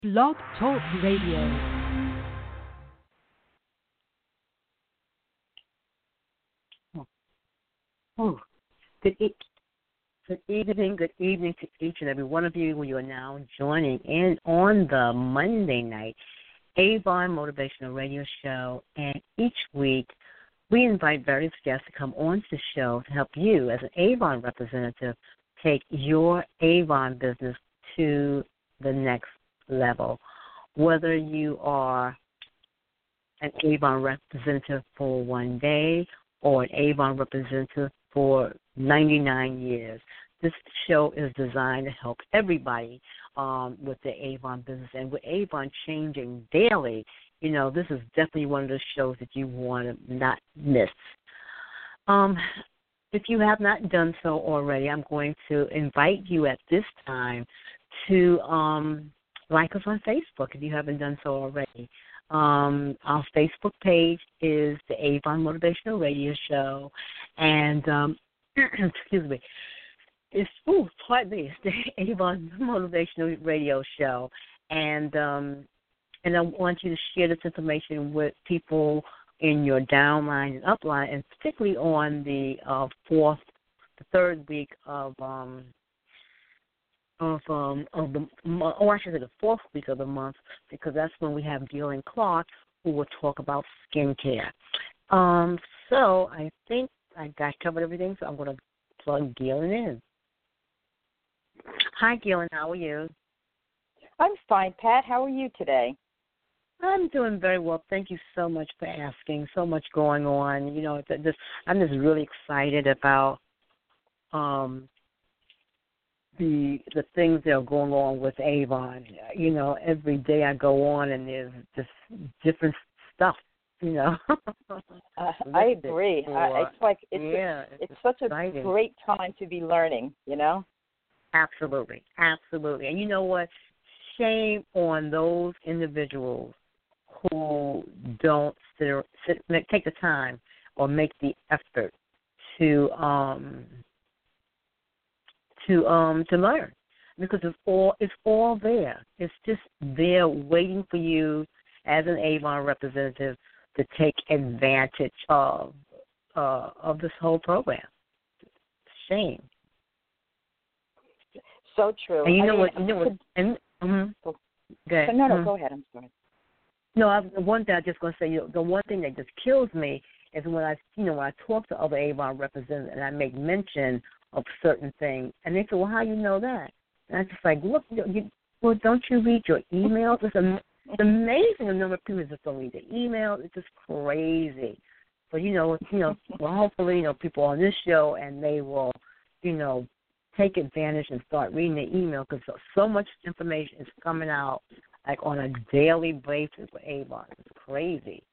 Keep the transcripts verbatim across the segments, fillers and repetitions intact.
Blog Talk Radio. Oh, good, e- good evening, good evening to each and every one of you who you are now joining in on the Monday night Avon Motivational Radio Show. And each week we invite various guests to come on to the show to help you as an Avon representative take your Avon business to the next level. Whether you are an Avon representative for one day or an Avon representative for ninety-nine years. This show is designed to help everybody um, with the Avon business. And with Avon changing daily, you know, this is definitely one of those shows that you want to not miss. Um, if you have not done so already, I'm going to invite you at this time to um, like us on Facebook if you haven't done so already. Um, our Facebook page is the Avon Motivational Radio Show, and um, excuse me, it's ooh, pardon me, it's the Avon Motivational Radio Show, and um, and I want you to share this information with people in your downline and upline, and particularly on the uh, fourth, the third week of um, of um of the mo- oh I should say the fourth week of the month, because that's when we have Gil and Clark who will talk about skincare. Um, so I think I got covered everything, so I'm going to plug Gil in. Hi, Gil, how are you? I'm fine, Pat. How are you today? I'm doing very well. Thank you so much for asking. So much going on. You know, it's just, I'm just really excited about um. the the things that are going on with Avon. You know, every day I go on and there's just different stuff, you know. uh, I agree. For, I, it's like it's yeah, a, it's, it's such exciting. a great time to be learning, you know? Absolutely. Absolutely. And you know what? Shame on those individuals who don't sit, sit, take the time or make the effort to um to um to learn, because it's all it's all there. It's just there waiting for you as an Avon representative to take advantage of uh, of this whole program. Shame. So true. And you I know mean, what? You know what? And, mm-hmm. go, go ahead. no, no, mm-hmm. go ahead. I'm sorry. No, I, the one thing I just going to say, you know, the one thing that just kills me is when I, you know, when I talk to other Avon representatives and I make mention of certain things, and they say, "Well, how you know that?" And I'm just like, "Look, you, you, well, don't you read your emails?" It's, am, it's amazing the number of people just don't read the emails. It's just crazy. But you know, you know, well, hopefully, you know, people on this show and they will, you know, take advantage and start reading the email, because so, so much information is coming out like on a daily basis with Avon. It's crazy.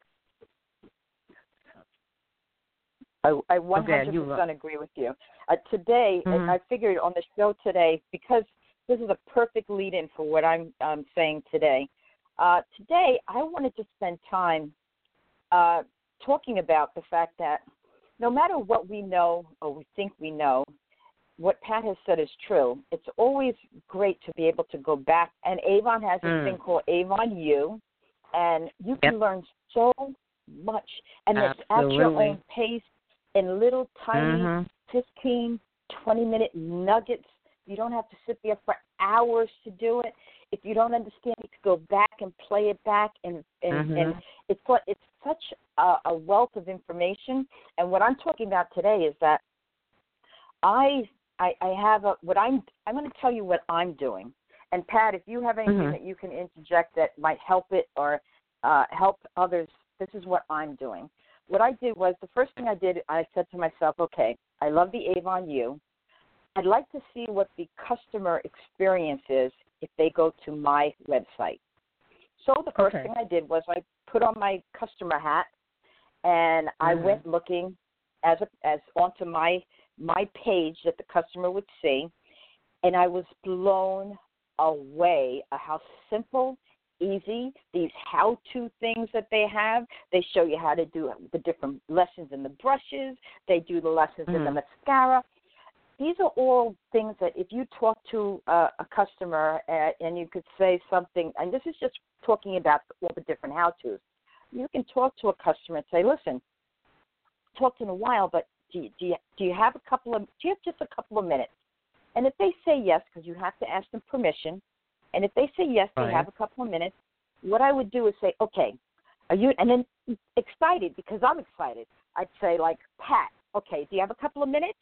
I, I one hundred Okay, you percent agree with you. Uh, today, mm-hmm. I, I figured on the show today, because this is a perfect lead-in for what I'm um, saying today. Uh, today, I wanted to spend time uh, talking about the fact that no matter what we know or we think we know, what Pat has said is true. It's always great to be able to go back, and Avon has this mm. thing called Avon U, and you can Yep. learn so much, and it's at your own pace in little tiny mm-hmm. fifteen, twenty-minute nuggets. You don't have to sit there for hours to do it. If you don't understand, you can go back and play it back, and and, mm-hmm. and it's what it's such a, a wealth of information. And what I'm talking about today is that I I, I have a what I'm I'm going to tell you what I'm doing. And Pat, if you have anything mm-hmm. that you can interject that might help it or uh, help others, this is what I'm doing. What I did was, the first thing I did, I said to myself, okay, I love the Avon U. I'd like to see what the customer experience is if they go to my website. So the first okay. thing I did was I put on my customer hat, and mm-hmm. I went looking as a, as onto my my page that the customer would see, and I was blown away at how simple, easy, these how-to things that they have. They show you how to do the different lessons in the brushes. They do the lessons mm-hmm. in the mascara. these are all things that if you talk to uh, a customer uh, and you could say something, and this is just talking about all the different how-tos, you can talk to a customer and say, listen, talked in a while, but do you, do you, do you have a couple of, do you have just a couple of minutes? And if they say yes, because you have to ask them permission, and if they say yes, right. they have a couple of minutes, what I would do is say, okay, are you, and then excited, because I'm excited, I'd say, like, Pat, okay, do you have a couple of minutes?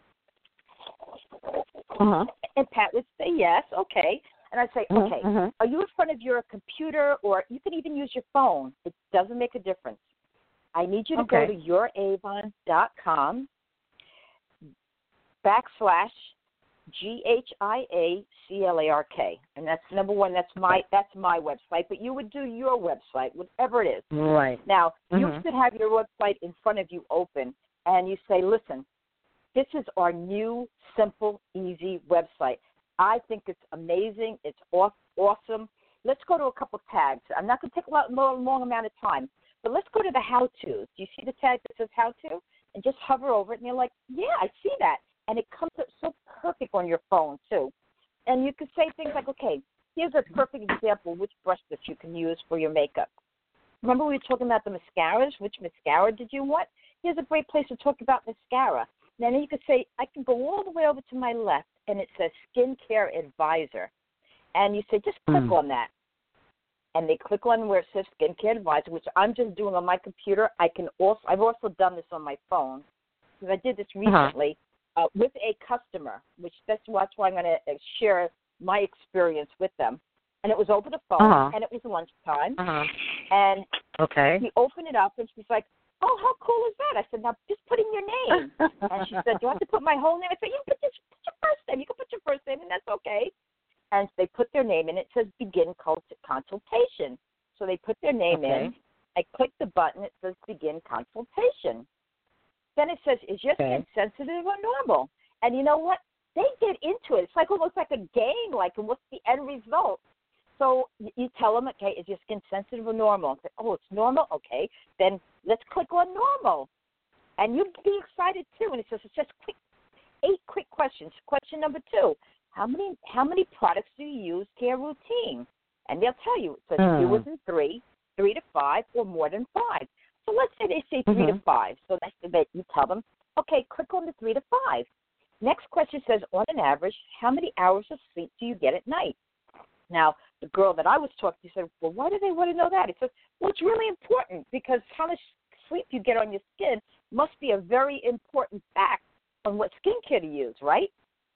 Uh-huh. And Pat would say yes, okay. And I'd say, uh-huh. okay, uh-huh. are you in front of your computer, or you can even use your phone. It doesn't make a difference. I need you to okay. go to your avon dot com backslash G H I A C L A R K. And that's number one, that's my that's my website, but you would do your website, whatever it is. Right. Now, mm-hmm. you should have your website in front of you open, and you say, listen, this is our new, simple, easy website. I think it's amazing. It's awesome. Let's go to a couple tags. I'm not going to take a lot, long, long amount of time, but let's go to the how-tos. Do you see the tag that says how-to? And just hover over it, and you're like, yeah, I see that. And it comes up so perfect on your phone, too. And you can say things like, okay, here's a perfect example of which brush that you can use for your makeup. Remember we were talking about the mascaras? Which mascara did you want? Here's a great place to talk about mascara. Then you could say, I can go all the way over to my left, and it says Skincare Advisor. And you say, just click mm. on that. And they click on where it says Skincare Advisor, which I'm just doing on my computer. I can also, I've also done this on my phone, because I did this recently uh-huh. uh, with a customer, which that's, that's why I'm going to share my experience with them. And it was over the phone, uh-huh. and it was lunchtime. Uh-huh. And okay. we opened it up, and she's like, oh, how cool is that? I said, now just put in your name. And she said, do I have to put my whole name? I said, you can put, this, put your first name. You can put your first name, and that's okay. And they put their name in. It says begin consultation. So they put their name okay. in. I click the button. It says begin consultation. Then it says, is your skin okay. sensitive or normal? And you know what? They get into it. It's like almost like a game, like, and what's the end result? So you tell them, okay, is your skin sensitive or normal? Say, oh, it's normal? Okay. Then let's click on normal. And you'll be excited, too. And it says, it's just quick, eight quick questions. Question number two, how many how many products do you use to your routine? And they'll tell you. It says mm. fewer than three, three to five, or more than five. So let's say they say three mm-hmm. to five. So that's the bit. You tell them, okay, click on the three to five. Next question says, on an average, how many hours of sleep do you get at night? Now, the girl that I was talking to said, well, why do they want to know that? He said, well, it's really important because how much sleep you get on your skin must be a very important fact on what skincare to use, right?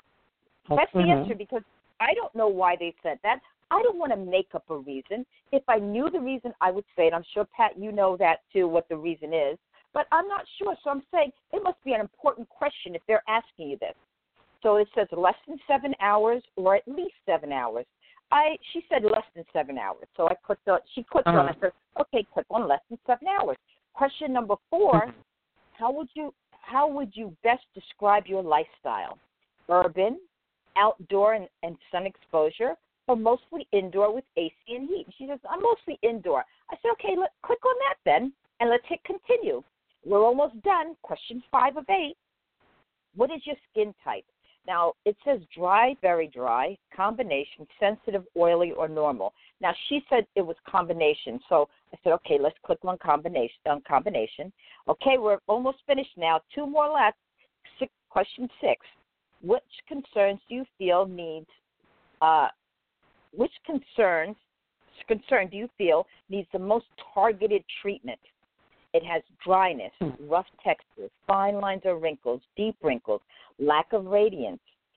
That's mm-hmm. the answer, because I don't know why they said that. I don't want to make up a reason. If I knew the reason, I would say it. I'm sure, Pat, you know that, too, what the reason is. But I'm not sure, so I'm saying it must be an important question if they're asking you this. So it says less than seven hours or at least seven hours. I She said less than seven hours, so I clicked on, she clicked uh-huh. on it. I said, okay, click on less than seven hours. Question number four, how would you how would you best describe your lifestyle? Urban, outdoor and, and sun exposure, or mostly indoor with A C and heat? She says, I'm mostly indoor. I said, okay, let click on that then, and let's hit continue. We're almost done. Question five of eight. What is your skin type? Now, it says dry, very dry, combination, sensitive, oily, or normal. Now, she said it was combination. So I said, okay, let's click on combination. On combination. Okay, we're almost finished now. Two more left. Six, question six. Which concerns do you feel needs, uh, which concerns, concern do you feel needs the most targeted treatment? It has dryness, rough textures, fine lines or wrinkles, deep wrinkles, lack of radiance,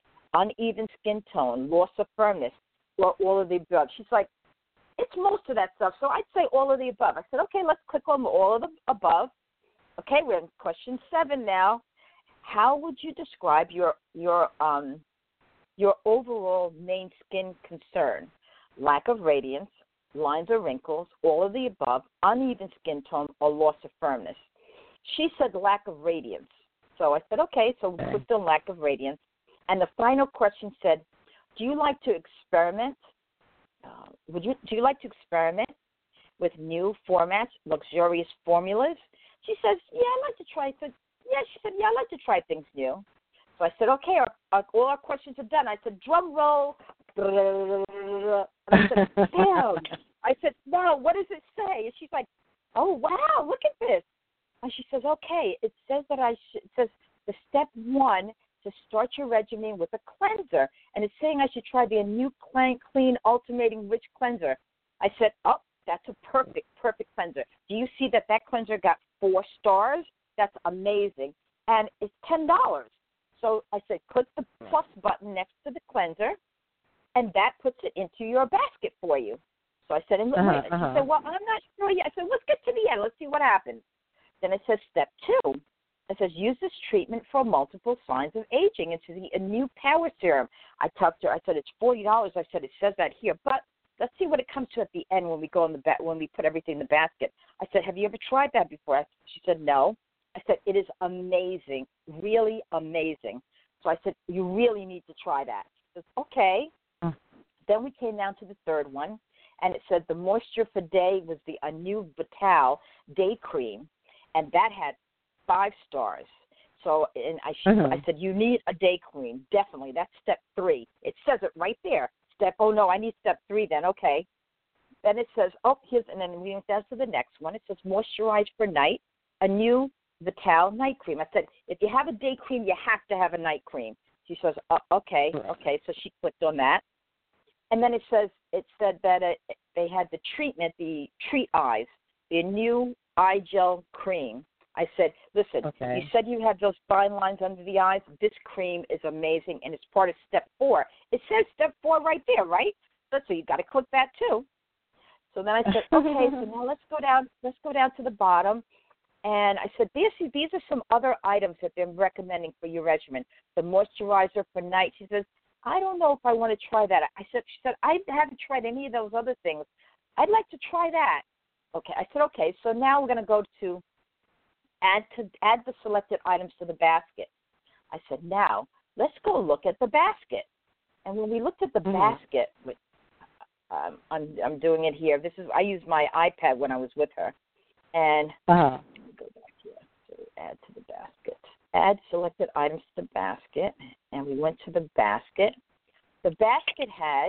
uneven skin tone, loss of firmness, or all of the above. She's like, it's most of that stuff. So I'd say all of the above. I said, okay, let's click on all of the above. Okay, we're in question seven now. How would you describe your your um your overall main skin concern? Lack of radiance, lines or wrinkles, all of the above, uneven skin tone, or loss of firmness. She said lack of radiance. So I said, okay, so we put the lack of radiance. And the final question said, do you like to experiment? Uh, would you do you like to experiment with new formats, luxurious formulas? She says, yeah, I like to try. I said, yeah, she said, yeah, I like to try things new. So I said, okay, our, our, all our questions are done. I said, drum roll. And I said, Sam. I said, no, what does it say? And she's like, oh, wow, look at this. And she says, okay, it says that I should, it says the step one to start your regimen with a cleanser. And it's saying I should try the new clean, clean alternating rich cleanser. I said, oh, that's a perfect, perfect cleanser. Do you see that that cleanser got four stars? That's amazing. And it's ten dollars. So I said, click the plus button next to the cleanser, and that puts it into your basket for you. So I said, and look, uh-huh, she uh-huh. said, well, I'm not sure yet. I said, let's get to the end. Let's see what happens. Then it says step two. It says use this treatment for multiple signs of aging. It's the a new power serum. I talked to her. I said, it's forty dollars. I said, it says that here. But let's see what it comes to at the end when we go in the ba- when we put everything in the basket. I said, have you ever tried that before? I, she said, no. I said, it is amazing, really amazing. So I said, you really need to try that. She says, okay. Mm. Then we came down to the third one, and it said the Moisture for Day was the a new Vital Day Cream, and that had five stars. So and I, mm-hmm. I said, you need a day cream, definitely. That's step three. It says it right there. Step, oh, no, I need step three then, okay. Then it says, oh, here's, and then we went down to the next one. It says moisturize for night, a new Vital night cream. I said, if you have a day cream, you have to have a night cream. She says, oh, okay, okay. So she clicked on that. And then it says, it said that it, they had the treatment, the Treat Eyes, the new eye gel cream. I said, listen, okay. you said you had those fine lines under the eyes. This cream is amazing, and it's part of step four. It says step four right there, right? So you've got to click that too. So then I said, okay, so now let's go down. Let's go down to the bottom. And I said, these, these are some other items that they're recommending for your regimen. The moisturizer for night. She says, I don't know if I want to try that. I said, she said, I haven't tried any of those other things. I'd like to try that. Okay. I said, okay. So now we're going to go to add to add the selected items to the basket. I said, now let's go look at the basket. And when we looked at the mm-hmm. basket, with, um, I'm I'm doing it here. This is I used my iPad when I was with her, and uh-huh. let me go back here. So add to the basket. Add selected items to the basket, and we went to the basket. The basket had.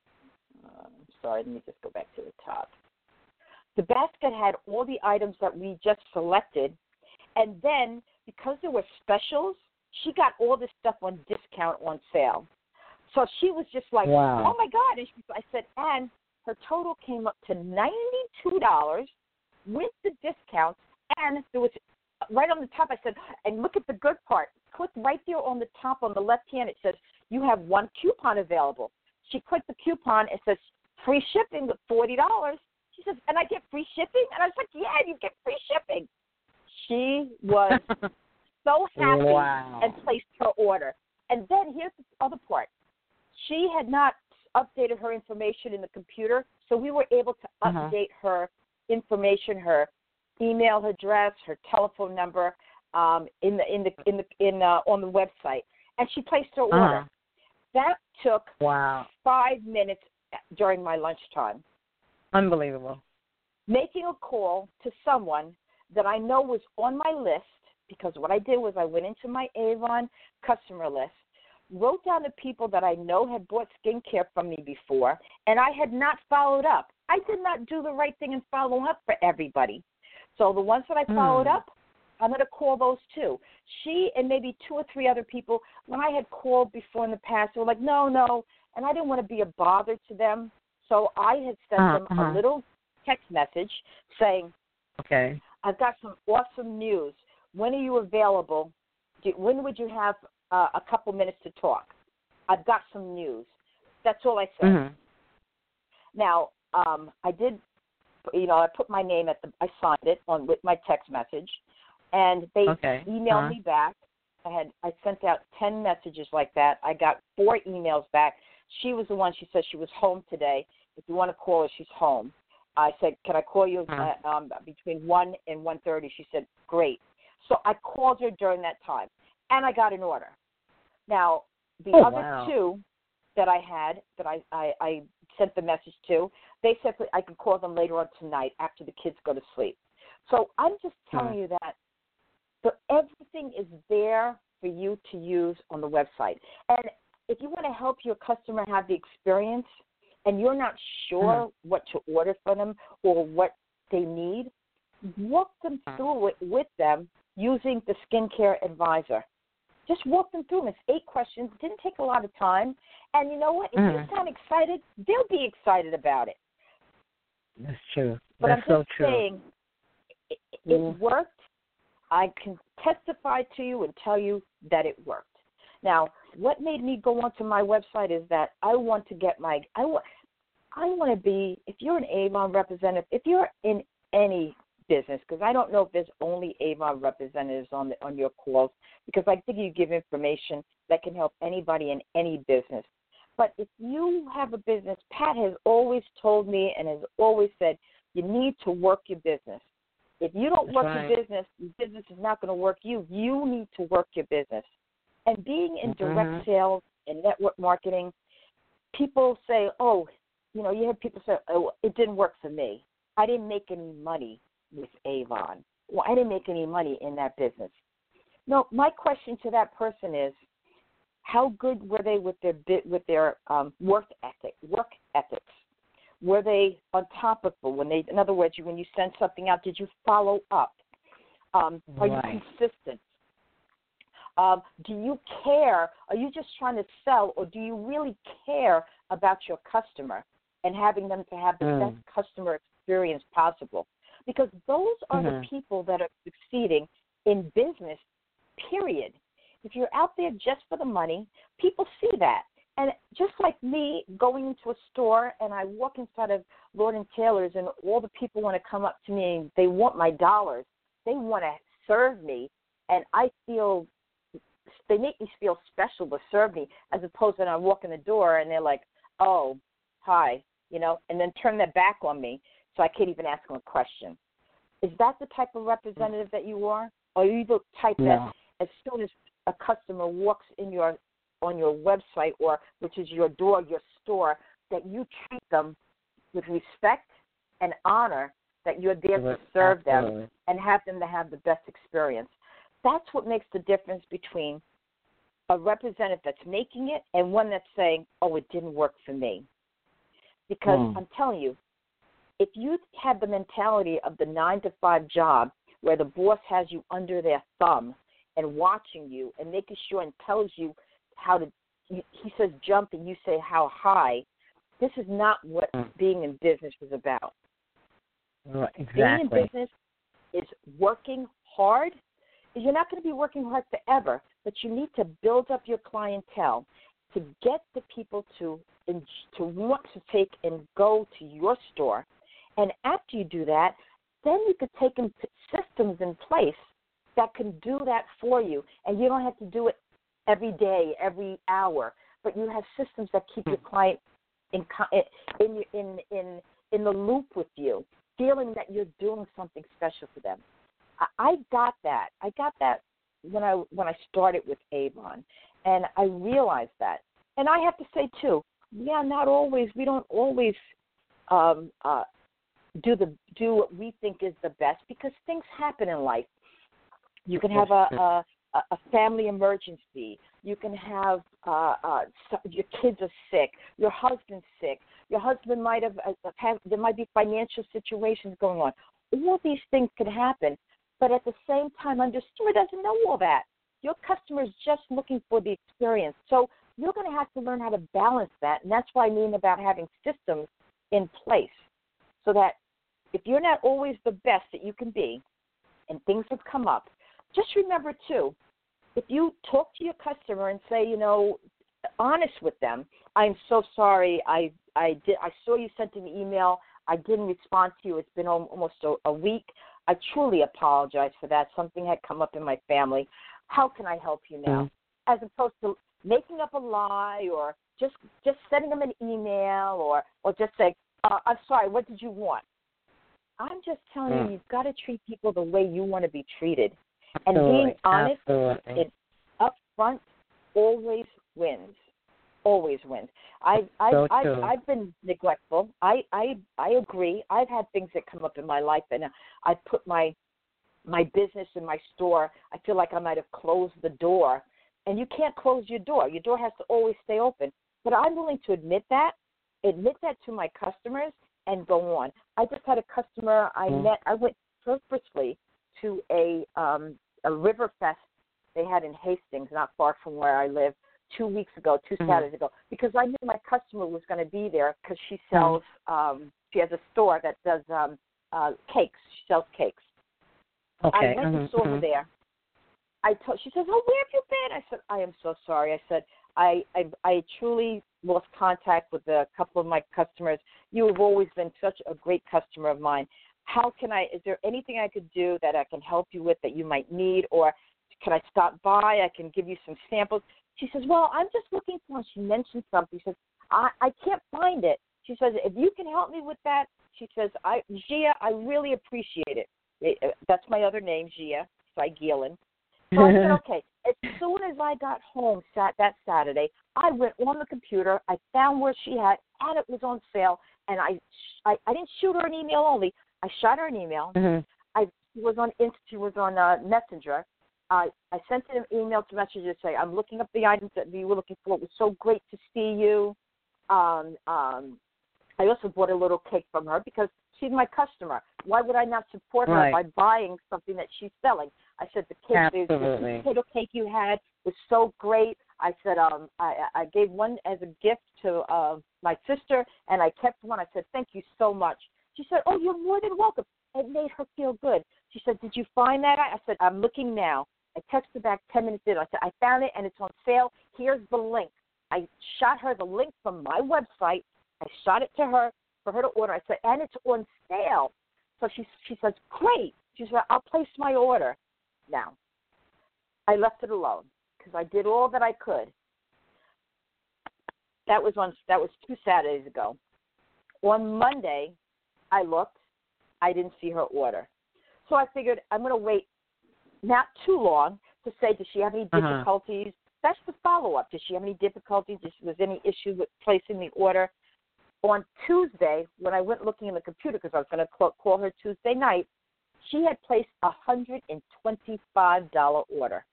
Uh, I'm sorry. Let me just go back to the top. The basket had all the items that we just selected, and then because there were specials, she got all this stuff on discount on sale. So she was just like, wow. oh, my God. And she, I said, and her total came up to ninety-two dollars with the discounts, and there was right on the top, I said, and look at the good part. Click right there on the top on the left hand. It says, you have one coupon available. She clicked the coupon. It says, free shipping with forty dollars. She says, and I get free shipping? And I was like, yeah, you get free shipping. She was so happy wow. and placed her order. And then here's the other part. She had not updated her information in the computer, so we were able to uh-huh. update her information, her email address, her telephone number, um, in the in the in the in uh, on the website, and she placed her uh-huh. order. That took wow. five minutes during my lunchtime. Unbelievable. Making a call to someone that I know was on my list, because what I did was I went into my Avon customer list, wrote down the people that I know had bought skincare from me before, and I had not followed up. I did not do the right thing and follow up for everybody. So the ones that I followed mm. up, I'm going to call those too. She and maybe two or three other people, when I had called before in the past, they were like, no, no, and I didn't want to be a bother to them. So I had sent uh, them uh-huh. a little text message saying, okay, I've got some awesome news. When are you available? Do, when would you have uh, a couple minutes to talk? I've got some news. That's all I said. mm-hmm. Now, um, I did, you know, I put my name at the, I signed it on with my text message, and they okay. emailed uh-huh. me back. I had I sent out ten messages like that. I got four emails back. She was the one. She said she was home today. If you want to call her, she's home. I said, can I call you uh-huh. uh, um, between one and one thirty? She said, great. So I called her during that time, and I got an order. Now, the oh, other wow. two that I had, that I, I, I sent the message to, they said I could call them later on tonight after the kids go to sleep. So I'm just telling uh-huh. you that the, everything is there for you to use on the website. And if you want to help your customer have the experience and you're not sure mm-hmm. what to order for them or what they need, walk them through it with them using the Skincare Advisor. Just walk them through them. It's eight questions. It didn't take a lot of time. And you know what? If mm-hmm. you sound excited, they'll be excited about it. That's true. But That's I'm so just true. saying it, it mm. worked. I can testify to you and tell you that it worked. Now, what made me go onto my website is that I want to get my I want I want to be, if you're an Avon representative, if you're in any business, because I don't know if there's only Avon representatives on the, on your calls, because I think you give information that can help anybody in any business. But if you have a business, Pat has always told me and has always said, you need to work your business. If you don't That's work right. your business, your business is not going to work you. You need to work your business. And being in mm-hmm. direct sales and network marketing, people say, oh, you know, you have people say, oh, it didn't work for me. I didn't make any money with Avon. Well, I didn't make any money in that business. No, my question to that person is, how good were they with their bit with their um, work ethic? Work ethics. Were they on top of it? When they, in other words, when you send something out, did you follow up? Um, are right. you consistent? Um, do you care? Are you just trying to sell, or do you really care about your customer and having them to have the mm. best customer experience possible? Because those are mm-hmm. the people that are succeeding in business, period. If you're out there just for the money, people see that. And just like me going into a store and I walk inside of Lord and Taylor's and all the people want to come up to me and they want my dollars. They want to serve me, and I feel they make me feel special to serve me, as opposed to when I walk in the door and they're like, oh, hi, you know, and then turn their back on me so I can't even ask them a question. Is that the type of representative that you are? Or are you the type no. that as soon as a customer walks in your on your website, or which is your door, your store, that you treat them with respect and honor, that you're there to serve Absolutely. them and have them to have the best experience? That's what makes the difference between a representative that's making it and one that's saying, oh, it didn't work for me. Because mm. I'm telling you, if you have the mentality of the nine to five job where the boss has you under their thumb and watching you and making sure and tells you how to, he says jump and you say how high, this is not what mm. being in business is about. Right, exactly. Being in business is working hard. You're not going to be working hard forever, but you need to build up your clientele to get the people to to want to take and go to your store. And after you do that, then you could take in systems in place that can do that for you, and you don't have to do it every day, every hour, but you have systems that keep your client in in in in in the loop with you, feeling that you're doing something special for them. I got that. I got that when I when I started with Avon, and I realized that. And I have to say too, yeah, not always. We don't always um, uh, do the do what we think is the best, because things happen in life. You can have a a, a family emergency. You can have uh, uh, your kids are sick. Your husband's sick. Your husband might have, uh, have there might be financial situations going on. All these things can happen. But at the same time, your customer doesn't know all that. Your customer is just looking for the experience. So you're going to have to learn how to balance that. And that's what I mean about having systems in place, so that if you're not always the best that you can be and things have come up, just remember, too, if you talk to your customer and say, you know, honest with them, I'm so sorry. I I did. I saw you sent an email. I didn't respond to you. It's been almost a, a week. I truly apologize for that. Something had come up in my family. How can I help you now? Mm-hmm. As opposed to making up a lie, or just just sending them an email, or, or just saying, uh, I'm sorry, what did you want? I'm just telling mm. you, you've got to treat people the way you want to be treated. And Absolutely. being honest Absolutely. and upfront always wins. Always wins. I've I've, so I've I've been neglectful. I, I I agree. I've had things that come up in my life, and I put my my business in my store. I feel like I might have closed the door, and you can't close your door. Your door has to always stay open. But I'm willing to admit that, admit that to my customers, and go on. I just had a customer I mm. met. I went purposely to a um, a river fest they had in Hastings, not far from where I live, two weeks ago, two mm-hmm. Saturdays ago, because I knew my customer was going to be there because she sells, um, she has a store that does um, uh, cakes. She sells cakes. Okay. I went mm-hmm. and saw her there. I told, she says, oh, where have you been? I said, I am so sorry. I said, I, I, I truly lost contact with a couple of my customers. You have always been such a great customer of mine. How can I, is there anything I could do that I can help you with that you might need, or can I stop by? I can give you some samples. She says, well, I'm just looking for, she mentioned something. She says, I, I can't find it. She says, if you can help me with that, she says, I, Gia, I really appreciate it. it that's my other name, Gia Saigilan. So I said, okay. As soon as I got home sat that Saturday, I went on the computer. I found where she had, and it was on sale. And I, I, I didn't shoot her an email only. I shot her an email. Mm-hmm. I was on Inst- she was on uh, Messenger. I, I sent an email to Messenger to say, I'm looking up the items that you were looking for. It was so great to see you. Um, um, I also bought a little cake from her because she's my customer. Why would I not support her right. by buying something that she's selling? I said, the cake, the, the potato cake you had was so great. I said, um, I, I gave one as a gift to uh, my sister, and I kept one. I said, thank you so much. She said, oh, you're more than welcome. It made her feel good. She said, did you find that? I said, I'm looking now. I texted back ten minutes in. I said, I found it, and it's on sale. Here's the link. I shot her the link from my website. I shot it to her for her to order. I said, and it's on sale. So she she says, great. She said, I'll place my order. Now, I left it alone because I did all that I could. That was on. That was two Saturdays ago. On Monday, I looked. I didn't see her order. So I figured I'm going to wait not too long to say, does she have any difficulties? Uh-huh. That's the follow-up. Does she have any difficulties? Was there any issue with placing the order? On Tuesday, when I went looking in the computer, because I was going to call, call her Tuesday night, she had placed a one hundred twenty-five dollars order.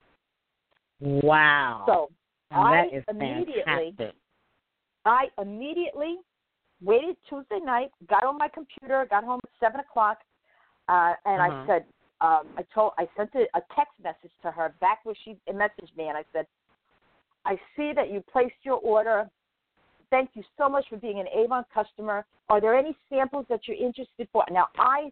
Wow. So and I that is immediately, fantastic. I immediately waited Tuesday night, got on my computer, got home at seven o'clock, uh, and uh-huh. I said, um, I told, I sent a, a text message to her back where she messaged me, and I said, I see that you placed your order. Thank you so much for being an Avon customer. Are there any samples that you're interested for? Now, I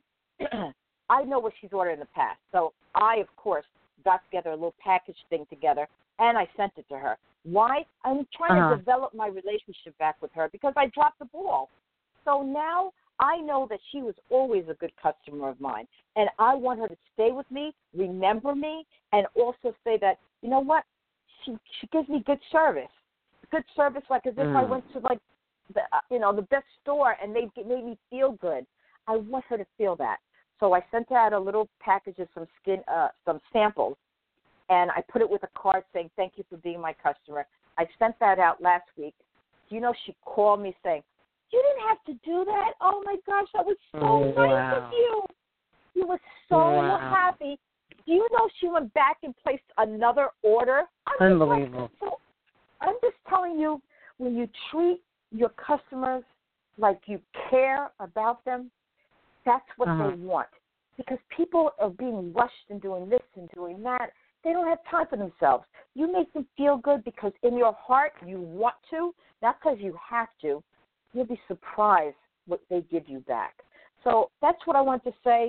I know what she's ordered in the past, so I, of course, got together a little package thing together, and I sent it to her. Why? I'm trying uh-huh. to develop my relationship back with her because I dropped the ball. So now I know that she was always a good customer of mine, and I want her to stay with me, remember me, and also say that, you know what, she she gives me good service. Good service, like as if mm. I went to like the uh, you know the best store and they made me feel good. I want her to feel that. So I sent out a little package of some skin, uh, some samples, and I put it with a card saying thank you for being my customer. I sent that out last week. Do you know she called me saying, you didn't have to do that. Oh my gosh, that was so oh, nice wow. of you. You were so wow. happy. Do you know she went back and placed another order? I'm Unbelievable. Just, so, I'm just telling you, when you treat your customers like you care about them, that's what uh-huh. they want. Because people are being rushed and doing this and doing that. They don't have time for themselves. You make them feel good because in your heart you want to, not because you have to. You'll be surprised what they give you back. So that's what I want to say.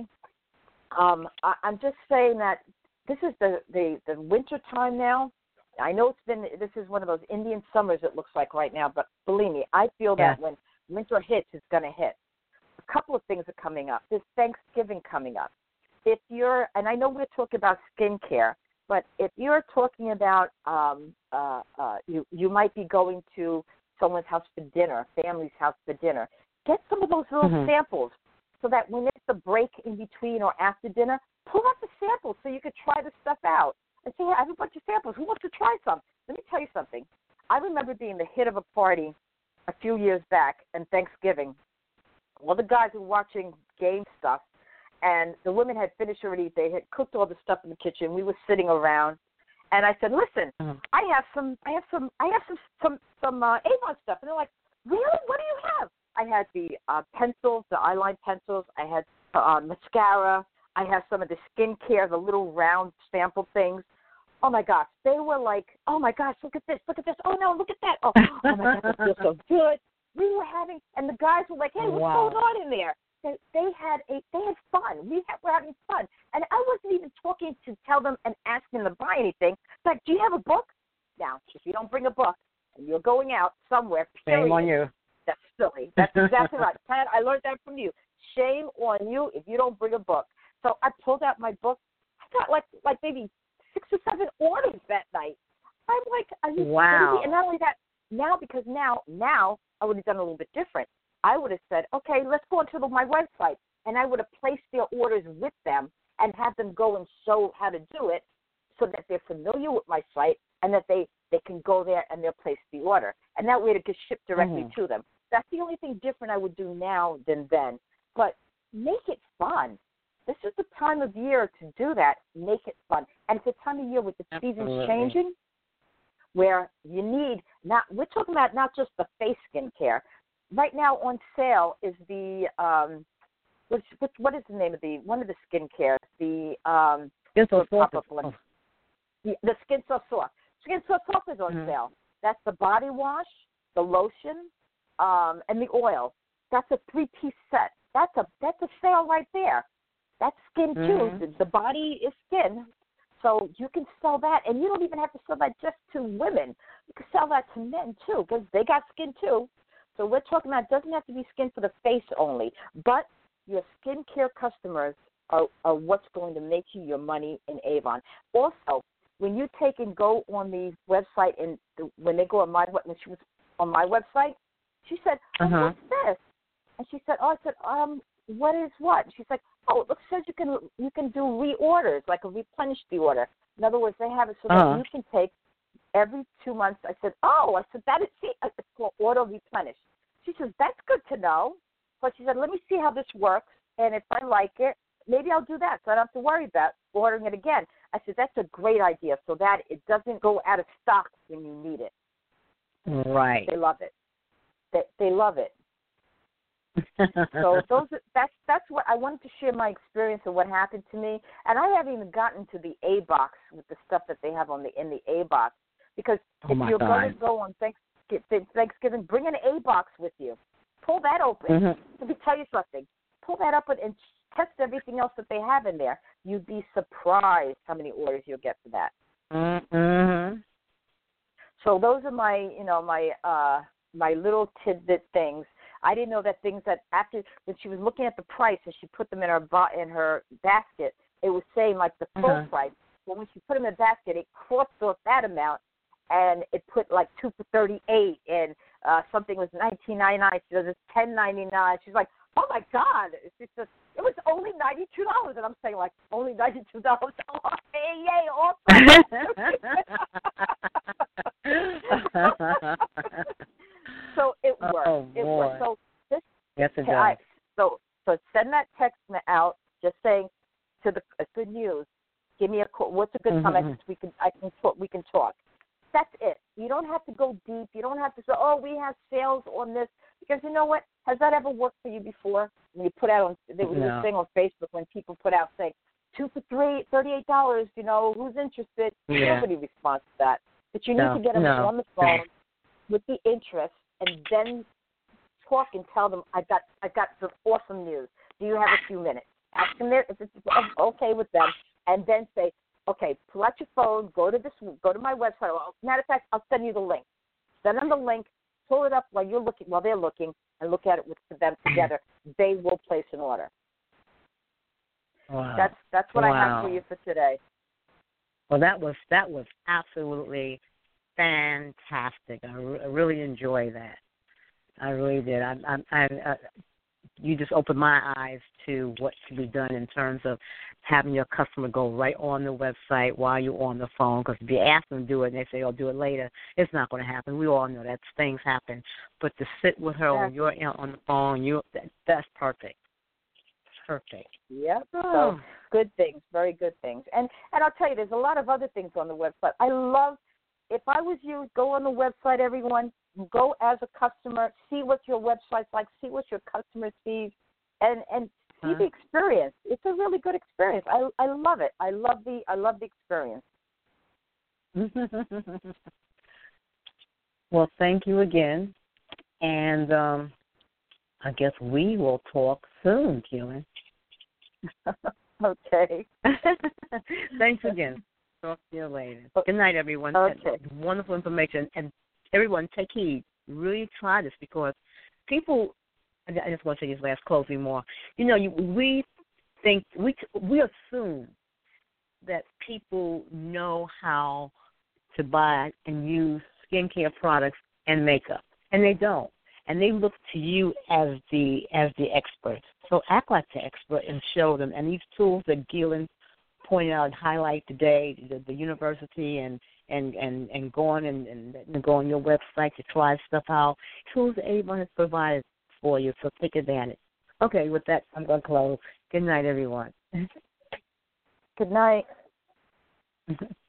Um, I, I'm just saying that this is the, the, the winter time now. I know it's been, this is one of those Indian summers it looks like right now, but believe me, I feel yeah. that when winter hits, it's going to hit. A couple of things are coming up. There's Thanksgiving coming up. If you're, and I know we're talking about skincare, but if you're talking about, um, uh, uh, you, you might be going to someone's house for dinner, family's house for dinner, get some of those little mm-hmm. samples so that when it's a break in between or after dinner, pull out the samples so you could try the stuff out. And say, hey, I have a bunch of samples. Who wants to try some? Let me tell you something. I remember being the hit of a party a few years back and Thanksgiving. All the guys were watching game stuff, and the women had finished already. They had cooked all the stuff in the kitchen. We were sitting around, And I said, listen, uh-huh. I have some, I have some, I have some, some, some uh, Avon stuff. And they're like, really? What do you have? I had the uh, pencils, the eyeline pencils. I had uh, mascara. I have some of the skincare, the little round sample things. Oh, my gosh. They were like, oh, my gosh, look at this, look at this. Oh, no, look at that. Oh, oh my God, that feels so good. We were having, and the guys were like, hey, what's wow. going on in there? They, they had a, they had fun. We had, were having fun. And I wasn't even talking to tell them and asking them to buy anything. It's like, do you have a book? Now, if you don't bring a book and you're going out somewhere, period, shame on you. That's silly. That's exactly right. Pat, I learned that from you. Shame on you if you don't bring a book. So I pulled out my book. I got like like maybe six or seven orders that night. I'm like, are you wow. crazy? And not only that, now because now, now I would have done a little bit different. I would have said, okay, let's go onto the, my website, and I would have placed their orders with them and have them go and show how to do it so that they're familiar with my site and that they, they can go there and they'll place the order. And that way it gets shipped directly mm-hmm. to them. That's the only thing different I would do now than then. But make it fun. This is the time of year to do that. Make it fun. And it's a time of year with the Absolutely. seasons changing where you need not – we're talking about not just the face skincare. Right now on sale is the um, which, which, what is the name of the – one of the skincare, the um, – Skin So Soft. Oh. The, the Skin So Soft. Skin So Soft is on mm-hmm. sale. That's the body wash, the lotion, um, and the oil. That's a three-piece set. That's a that's a sale right there. That's skin too. Mm-hmm. The, the body is skin, so you can sell that, and you don't even have to sell that just to women. You can sell that to men too, because they got skin too. So we're talking about it doesn't have to be skin for the face only, but your skincare customers are, are what's going to make you your money in Avon. Also, when you take and go on the website, and the, when they go on my when she was on my website, she said, oh, uh-huh. what's this? And she said, oh, I said, um, what is what? And she's like, oh, it says you can you can do reorders, like a replenish the order. In other words, they have it so uh-huh. that you can take every two months. I said, oh, I said, that is it's called auto replenish. She says, that's good to know. But she said, let me see how this works, and if I like it, maybe I'll do that, so I don't have to worry about ordering it again. I said, that's a great idea, so that it doesn't go out of stock when you need it. Right. They love it. They, they love it. So those that's that's what I wanted to share my experience of what happened to me, and I haven't even gotten to the A box with the stuff that they have on the in the A box, because oh if you're God. going to go on Thanksgiving, Thanksgiving, bring an A box with you. Pull that open. Mm-hmm. Let me tell you something. Pull that up and test everything else that they have in there. You'd be surprised how many orders you'll get for that. Mm-hmm. So those are my you know my uh, my little tidbit things. I didn't know that things that after when she was looking at the price and she put them in her in her basket, it was saying like the full uh-huh. price. But when she put them in the basket, it crossed off that amount, and it put like two for thirty-eight, and uh, something was nineteen ninety-nine. She does it's ten ninety-nine. She's like, oh my God, it's just it was only ninety-two dollars, and I'm saying like only ninety-two dollars. Oh, hey, yay, awesome. So it worked. Oh, it worked. So this, yes, it does. I, so so send that text out, just saying to the uh, good news. Give me a call. What's a good mm-hmm. time? I can, we can I can talk. We can talk. That's it. You don't have to go deep. You don't have to say, oh, we have sales on this, because you know what? Has that ever worked for you before? When you put out on they were no. saying on Facebook when people put out saying two for three, thirty-eight dollars. You know, who's interested? Yeah. Nobody responds to that. But you need no. to get them no. on the phone with the interest, and then talk and tell them, I got I got some awesome news. Do you have a few minutes? Ask them if it's okay with them, and then say, okay, pull out your phone, go to this, go to my website. Well, matter of fact, I'll send you the link. Send them the link, pull it up while you're looking, while they're looking, and look at it with them together. They will place an order. Wow. That's that's what wow. I have for you for today. Well, that was that was absolutely fantastic. I, re- I really enjoy that. I really did. I, I, I, I, you just opened my eyes to what can be done in terms of having your customer go right on the website while you're on the phone. Because if you ask them to do it and they say, "I'll do it later," it's not going to happen. We all know that things happen. But to sit with her when you're on the phone, you that, that's perfect. Perfect. Yep. Oh. So Good things, very good things. And and I'll tell you, there's a lot of other things on the website. I love, if I was you, go on the website, everyone. Go as a customer, see what your website's like, see what your customer sees, and, and see huh? the experience. It's a really good experience. I I love it. I love the I love the experience. Well, thank you again. And um, I guess we will talk soon, Keelan. Okay. Thanks again. Talk to you later. Good night, everyone. Okay. Wonderful information. And everyone, take heed. Really try this because people, I just want to say this last closing more. You know, you, we think, we we assume that people know how to buy and use skincare products and makeup, and they don't. And they look to you as the as the expert. So act like the expert and show them. And these tools that Gillian pointed out and highlight today, the, the university and and, and, and go on and, and go on your website to try stuff out. Tools that Avon has provided for you, so take advantage. Okay, with that, I'm going to close. Good night, everyone. Good night.